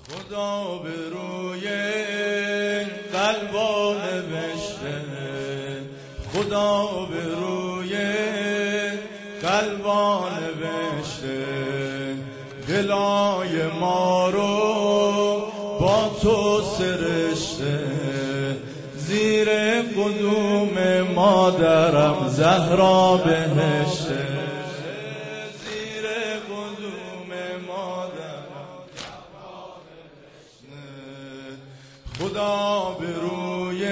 خدا به روی قلبا نوشته، خدا به روی قلبا نوشته، دلای ما رو با تو سرشته، زیر قدوم مادرم زهرا بهشته، زیر قدوم مادرم زهرا بهشته، خدا به روی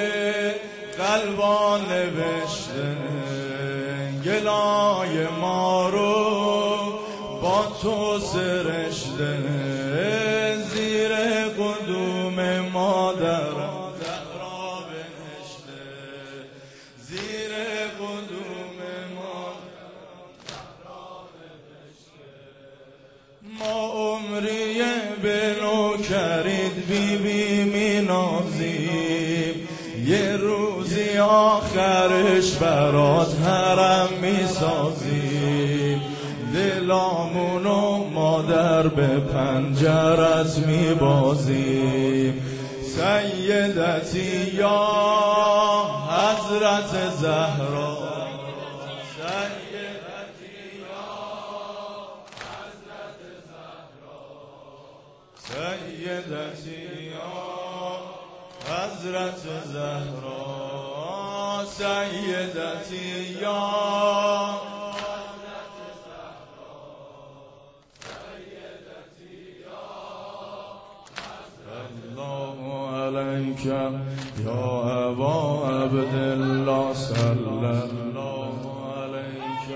قلبا نوشته، گلای ما رو با تو سرشته، زیر قدوم مادرم زهرا بهشته، زیر قدوم مادرم زهرا بهشته. ما عمری به نوکرید بی بی می نازیم، یه روزی آخرش برات حرم می سازیم، دلامونو مادر به پنجرت می بازیم. سیدتی یا حضرت زهرا، سیدتی یا حضرت زهرا، سیدتی یا حضرت زهرا، سیدتی یا عليك يا أبا عبد الله صلى الله عليك.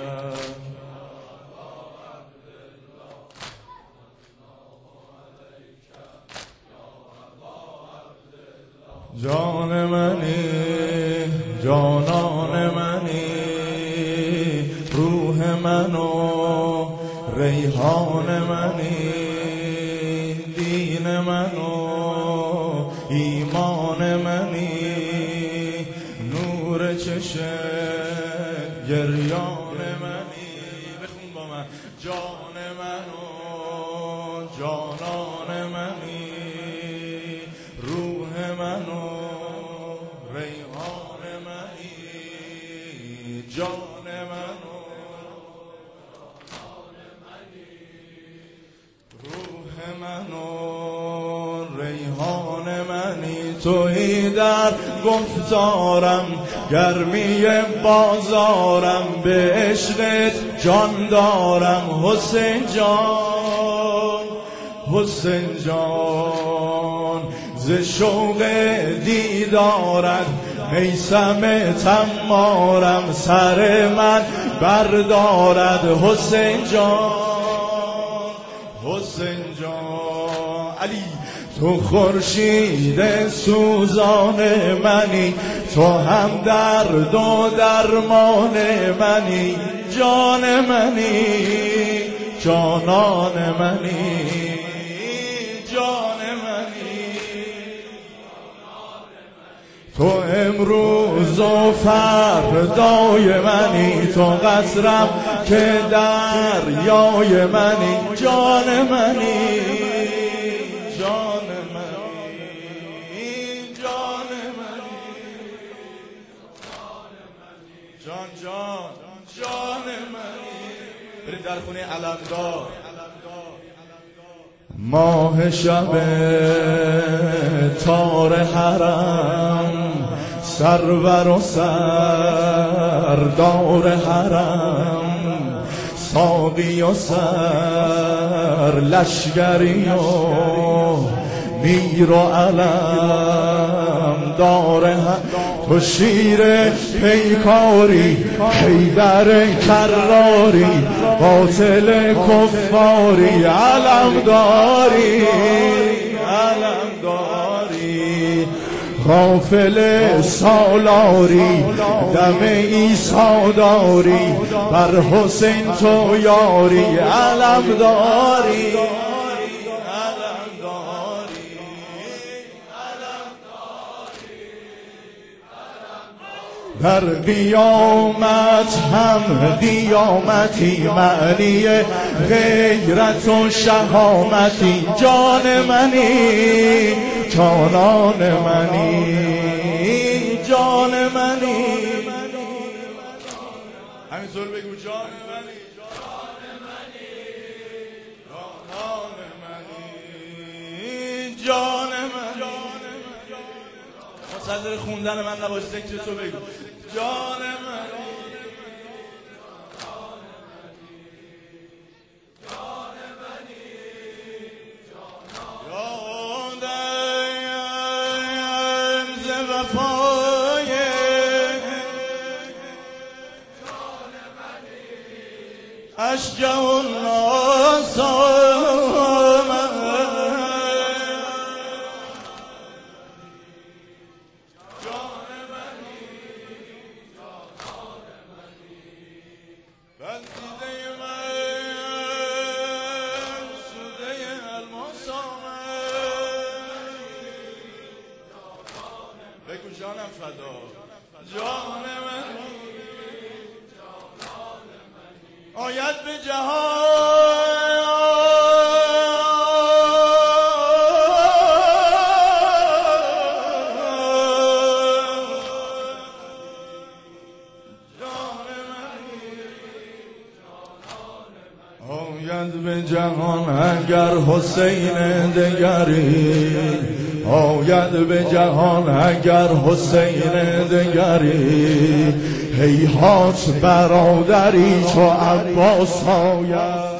جان منی جانان منی، روح منو ریحان منی، دین منو ایمان منی، نور چشم گریان منی. بخون با من. جان منو جانان منی، روح منو ریحان منی، جان منو جانان منی، روح منو ریحان منی. تویی در گفتارم گرمی بازارم، به عشقت جان دارم حسین جان، حسین جان. ز شوق دیدارت میثم تمارم، سر من بردارد حسین جان، حسین جان. علی تو خورشید سوزان منی، تو هم درد و درمان منی، جان منی جانان منی، جان منی. تو امروز و فردای منی، تو قصرم که دریای منی، جان منی جان منی، جان منی، جان جان جان منی. برید در خونه علمدار. ماه شب تار حرم، سرور و سردار حرم، ساقی و سر لشگری و میر و علم دار. تو شیر پیکاری حیدر کراری، قاتل کفاری علمداری، علمداری. غافل سالاری دم عیسی داری، بر حسین تو یاری علمداری، در قیامت هم قیامتی معنی غیرت و شهامتی جان منی جانان منی جان منی همینطور بگو جان منی جانان منی جان منی منتظر خوندن من نباش ذکر تو بگو جان منی اشجع الناس بگو جانم فدا جان من آید به جهان آید به جهان اگر حسین دگری آید به جهان اگر حسین دگری هیهات برادری چو عباس آید